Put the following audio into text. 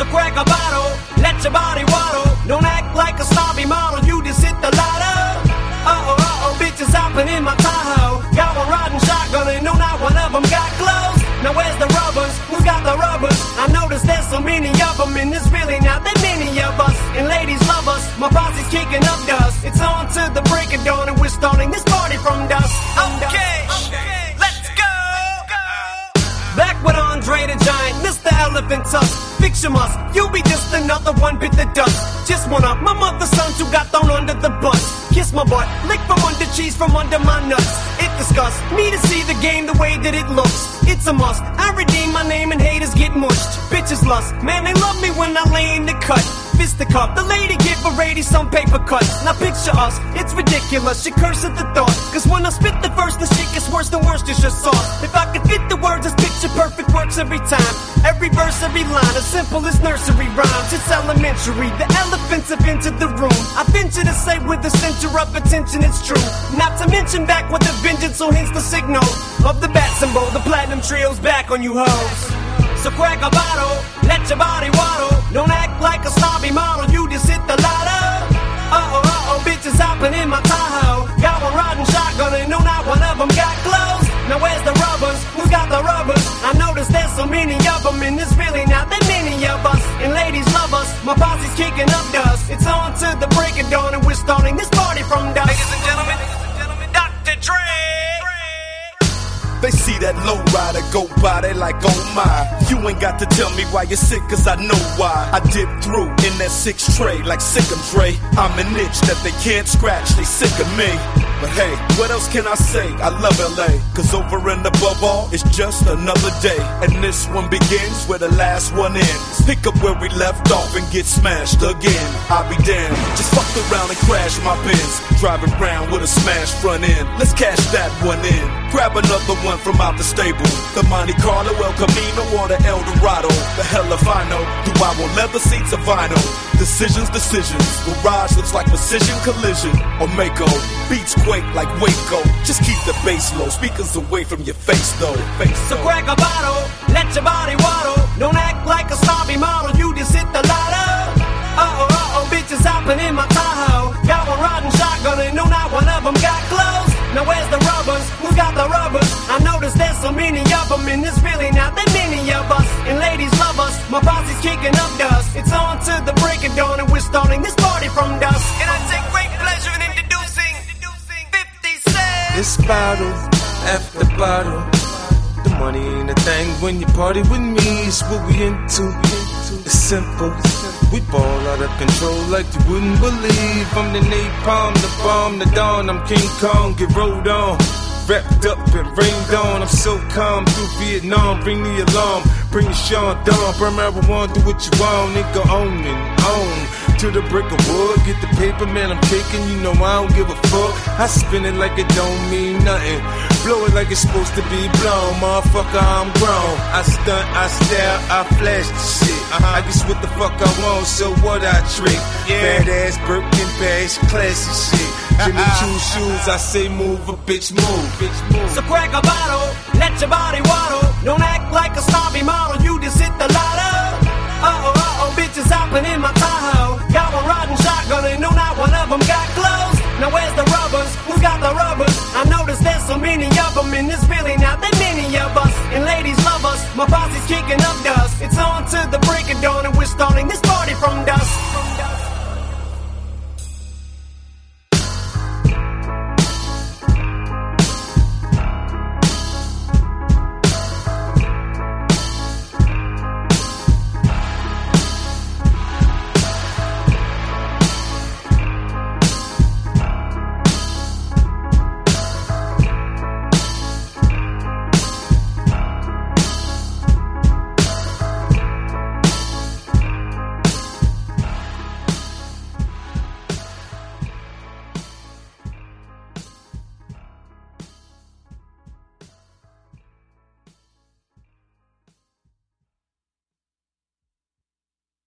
crack a bottle, let your body waddle. Don't act like a snobby model, you just hit the lotto. Bitches hopping in my Tahoe. Got one riding shotgun and no, not one of them got clothes. Now where's the rubbers? Who's got the rubbers? I noticed there's so many of them, and there's really not that many of us. And ladies love us, my posse's kicking up dust. It's on to the break of dawn, and we're starting this party from dusk. Okay, let's go. Back with Andre the Giant, Mr. Elephant Tusk. Fix your must, you'll be just another one bit the dust. Just one of my mother's sons who got thrown under the bus. Kiss my butt, lick from under cheese from under my nuts. It disgusts me to see the game the way that it looks. It's a must, I redeem my name and haters get mushed. Bitches lust, man they love me when I lay in the cut. Fist the cup, the lady give a lady some paper cut. Now picture us, it's ridiculous, she curse at the thought. Cause when I spit the verse, the shit gets worse than Worcestershire sauce. If I could fit the words, this picture perfect works every time. Every verse, every line, as simple as nursery rhymes. It's elementary, the elephants have entered the room. I venture to say with the center of attention it's true. Not to mention back with a vengeance, so hence the signal of the bat symbol. The platinum trio's back on you hoes. So crack a bottle, let your body waddle. Don't act like a snobby model, you just hit the lotto. Bitches hopping in my Tahoe. Got one riding shotgun and no, not one of them got clothes. Now where's the rubbers? Who's got the rubbers? I noticed there's so many of them, and there's really not that many of us. And ladies love us, my posse's kicking up dust. It's on to the break of dawn, and we're starting this party from dusk. Ladies and gentlemen, Dr. Dre. They see that low rider go by, they like, oh my. You ain't got to tell me why you're sick, cause I know why. I dip through in that 6 tray like sick 'em Dre. I'm an itch that they can't scratch, they sick of me. But hey, what else can I say? I love LA, cause over and above all, it's just another day. And this one begins where the last one ends. Pick up where we left off and get smashed again. I'll be damned, just fuck around and crash my Benz. Driving around with a smashed front end. Let's cash that one in. Grab another one from out the stable. The Monte Carlo, El Camino, or the El Dorado. The hell if I know. Do I want leather seats or vinyl? Decisions. Garage looks like precision collision. Or Mako. Beats quake like Waco. Just keep the bass low. Speakers away from your face though. So crack a bottle, let your body waddle. Don't act like a snobby model, you just hit the lotto. Bitches hopping in my Tahoe. Got one riding shotgun and no, not one of them got clothes. Now where's the rubbers? Who's got the rubbers? I noticed there's so many of them, and there's really not that many of us. And ladies love us, my posse's kicking up dust. It's on to the break of dawn, and we're starting this party from dusk. And I take great pleasure in introducing 50 Cent. This bottle after bottle. The money ain't a thing when you party with me. It's what we into. It's simple. We ball out of control like you wouldn't believe. I'm the napalm, the bomb, the dawn. I'm King Kong, get rolled on. Wrapped up and rained on. I'm so calm through Vietnam. Bring the alarm, bring the Sean Dawn. Burn marijuana, do what you want. Nigga on and on. To the brick of wood, get the paper, man, I'm taking. You know I don't give a fuck. I spin it like it don't mean nothing. Blow it like it's supposed to be blown. Motherfucker, I'm grown. I stunt, I stare, I flash the shit. I guess what the fuck I want, so what I trick. Bad ass Birkin bags, classy shit. Jimmy Choo shoes, I say move, a bitch move. So crack a bottle, let your body waddle.